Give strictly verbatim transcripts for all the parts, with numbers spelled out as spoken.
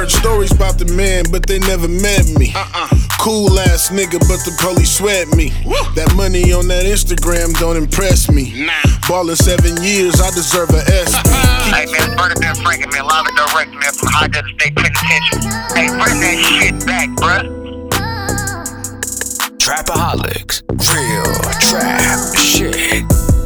Heard stories about the man, but they never met me. Uh-uh. Cool ass nigga, but the police sweat me. Woo. That money on that Instagram don't impress me. Nah. Ballin' seven years, I deserve an S P. Hey man, Murder Ben Franklin, man, live and direct, man, from High Desert State Penitentiary. Hey, bring that shit back, bruh. Trapaholics, real trap shit.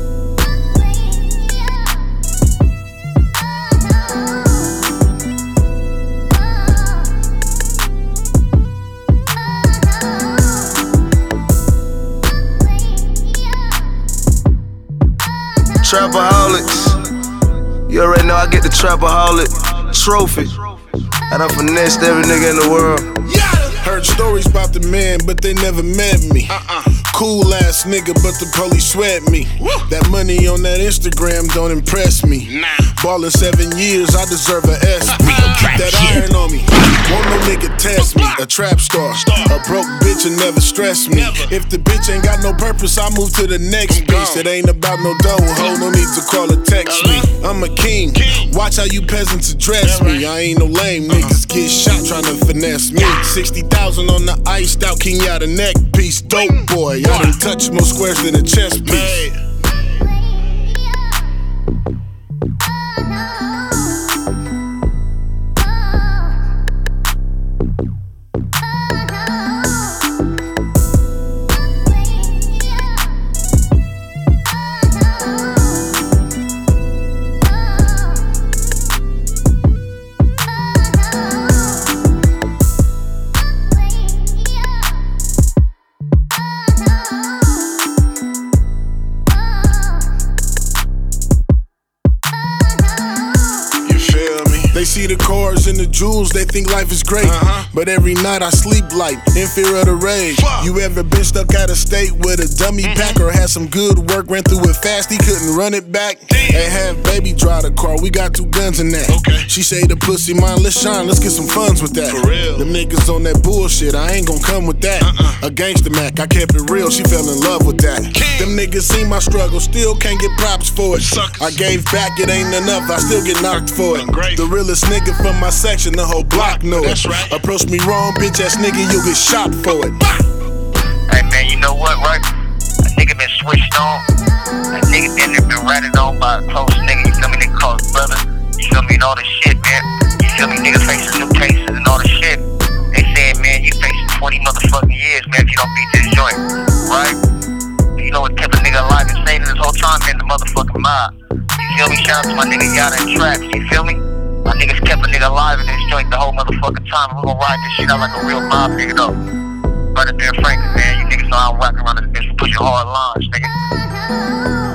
Trapaholics, you already know I get the Trapaholic trophy. I done finessed every nigga in the world. Yeah. Heard stories about the man, but they never met me. Uh-uh. Cool ass nigga, but the police sweat me. Woo. That money on that Instagram don't impress me. Nah. Ballin' seven years, I deserve an S P. Keep that iron on me. Won't no nigga test me. A trap star, a broke bitch and never stress me. Never. If the bitch ain't got no purpose, I move to the next piece. It ain't about no dough, ho, no need to call or text me. I'm a king. Watch how you peasants address me. I ain't no lame niggas get shot trying to finesse me. Sixty thousand on the iced out Kenyatta neck piece. Dope boy, I done touch more squares than a chess piece. They see the cars and the jewels, they think life is great. Uh-huh. But every night I sleep light, in fear of the rage. Fuck. You ever been stuck out of state with a dummy mm-hmm. pack, or had some good work, ran through it fast, he couldn't run it back? Damn. They have baby drive the car, we got two guns in that. Okay. She say the pussy mine, let's shine, let's get some funds with that. For real. Them niggas on that bullshit, I ain't gon' come with that. Uh-uh. A gangster Mac, I kept it real, she fell in love with that. King. Them niggas see my struggle, still can't get props for it. Suckers. I gave back, it ain't enough, I still get knocked for it. The realest nigga from my section, the whole block know it. That's right. Approach me wrong, bitch ass nigga, you'll get shot for it. Hey man, you know what, right? A nigga been switched on. A nigga been, been ratted on by a close nigga, you feel me, nigga called brother. You feel me, and all this shit, man. You feel me, nigga facing new cases and all this shit. They saying, man, you facing twenty motherfucking years, man, if you don't beat this joint, right? You know what kept a nigga alive and sane this whole time, man? The motherfucking mob. You feel me? Shout out to my nigga Yada and Traps, you feel me? My niggas kept a nigga alive in this joint the whole motherfucking time. We gon' ride this shit out like a real mob nigga though. Murder Ben Franklin, man. You niggas know how I'm rockin' around this bitch for pushing hard lines, nigga.